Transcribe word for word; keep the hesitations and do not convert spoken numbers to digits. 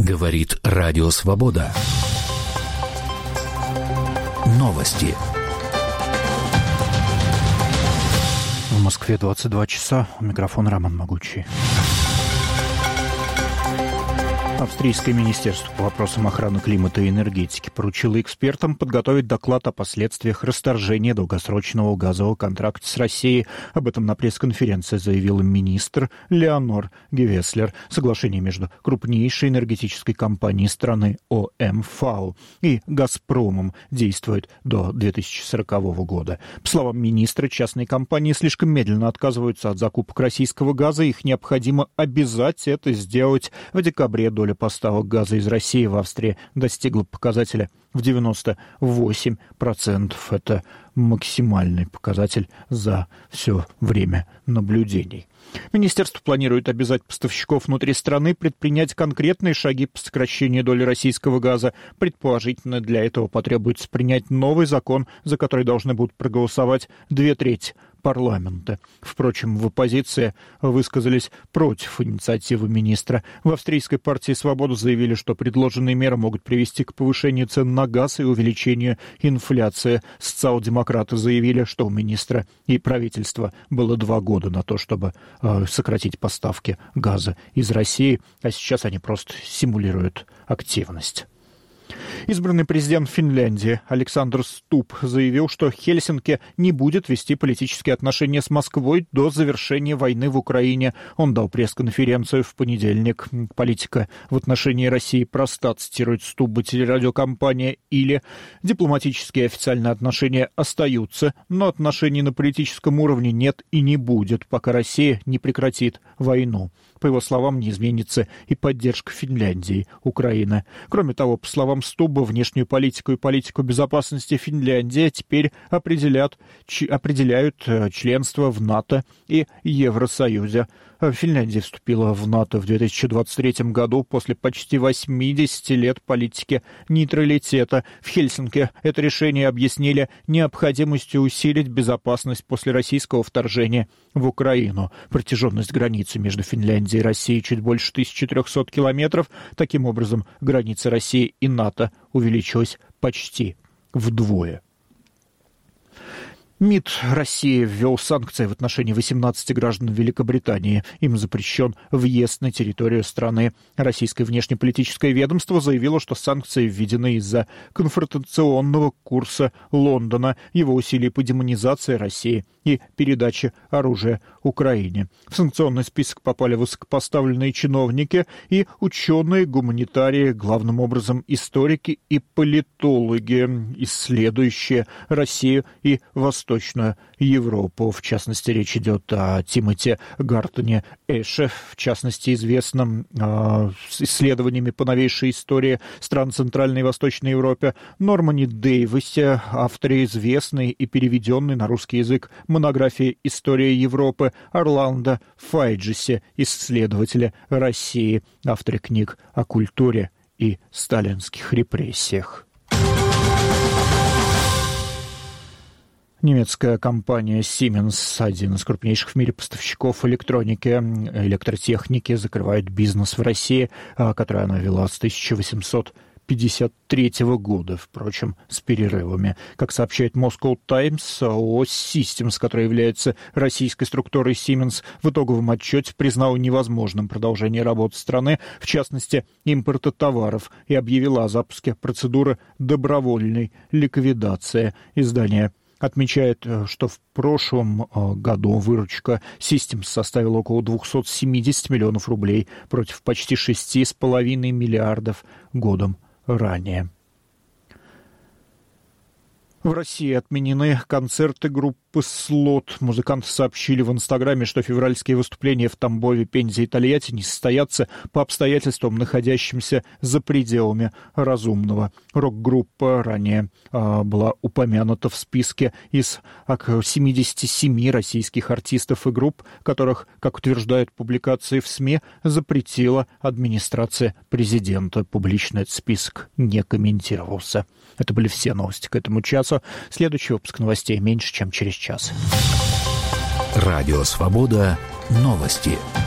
Говорит Радио Свобода. Новости. В Москве двадцать два часа. У микрофона Роман Могучий. Австрийское министерство по вопросам охраны климата и энергетики поручило экспертам подготовить доклад о последствиях расторжения долгосрочного газового контракта с Россией. Об этом на пресс-конференции заявил министр Леонор Гевеслер. Соглашение между крупнейшей энергетической компанией страны О Эм Эф А и «Газпромом» действует до две тысячи сорокового года. По словам министра, частные компании слишком медленно отказываются от закупок российского газа. Их необходимо обязать это сделать. В декабре доля поставок газа из России в Австрии достигла показателя в девяносто восемь процентов. Это максимальный показатель за все время наблюдений. Министерство планирует обязать поставщиков внутри страны предпринять конкретные шаги по сокращению доли российского газа. Предположительно, для этого потребуется принять новый закон, за который должны будут проголосовать две трети парламента. Впрочем, в оппозиции высказались против инициативы министра. В австрийской партии «Свобода» заявили, что предложенные меры могут привести к повышению цен на газ и увеличению инфляции. Социал-демократы заявили, что у министра и правительства было два года на то, чтобы э, сократить поставки газа из России, а сейчас они просто симулируют активность. Избранный президент Финляндии Александр Стуб заявил, что Хельсинки не будет вести политические отношения с Москвой до завершения войны в Украине. Он дал пресс-конференцию в понедельник. Политика в отношении России проста, цитирует Стуба телерадиокомпания «Или». Дипломатические и официальные отношения остаются, но отношений на политическом уровне нет и не будет, пока Россия не прекратит войну. По его словам, не изменится и поддержка Финляндии, Украины. Кроме того, по словам Стуба, внешнюю политику и политику безопасности Финляндии теперь определяют, ч, определяют членство в НАТО и Евросоюзе. Финляндия вступила в НАТО в две тысячи двадцать третьем году после почти восьмидесяти лет политики нейтралитета. В Хельсинки это решение объяснили необходимостью усилить безопасность после российского вторжения в Украину. Протяженность границы между Финляндией и Россией чуть больше тысячи трехсот километров. Таким образом, граница России и НАТО увеличилась почти вдвое. МИД России ввел санкции в отношении восемнадцати граждан Великобритании. Им запрещен въезд на территорию страны. Российское внешнеполитическое ведомство заявило, что санкции введены из-за конфронтационного курса Лондона, его усилий по демонизации России и передаче оружия Украине. В санкционный список попали высокопоставленные чиновники и ученые, гуманитарии, главным образом историки и политологи, исследующие Россию и Восток. Восточную Европу. В частности, речь идет о Тимоти Гартоне Эше, в частности, известном э, исследованиями по новейшей истории стран Центральной и Восточной Европы, Нормане Дейвисе, авторе известной и переведенной на русский язык монографии «История Европы», Орландо Файджесе, исследователя России, авторе книг о культуре и сталинских репрессиях. Немецкая компания Siemens, один из крупнейших в мире поставщиков электроники, электротехники, закрывает бизнес в России, который она вела с тысяча восемьсот пятьдесят третьего года, впрочем, с перерывами. Как сообщает Moscow Times, ООО Systems, которая является российской структурой Siemens, в итоговом отчете признала невозможным продолжение работы страны, в частности, импорта товаров, и объявила о запуске процедуры добровольной ликвидации. Издание отмечает, что в прошлом году выручка Systems составила около двухсот семидесяти миллионов рублей против почти шести с половиной миллиардов годом ранее. В России отменены концерты группы «Слот». Музыканты сообщили в Инстаграме, что февральские выступления в Тамбове, Пензе и Тольятти не состоятся по обстоятельствам, находящимся за пределами разумного. Рок-группа ранее э, была упомянута в списке из семидесяти семи российских артистов и групп, которых, как утверждают публикации в СМИ, запретила администрация президента. Публично этот список не комментировался. Это были все новости к этому часу. Следующий выпуск новостей меньше, чем через час. Радио «Свобода». Новости.